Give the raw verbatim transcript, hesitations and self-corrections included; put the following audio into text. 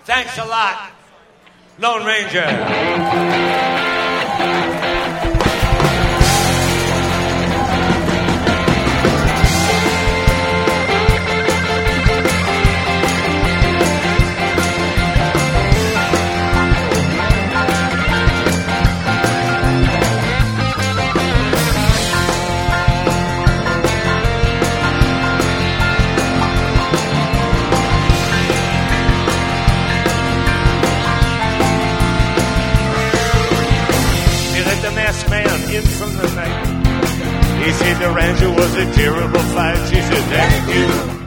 Thanks a lot, Lone Ranger. In from the night, he said the Ranger was a terrible fight. She said, thank you.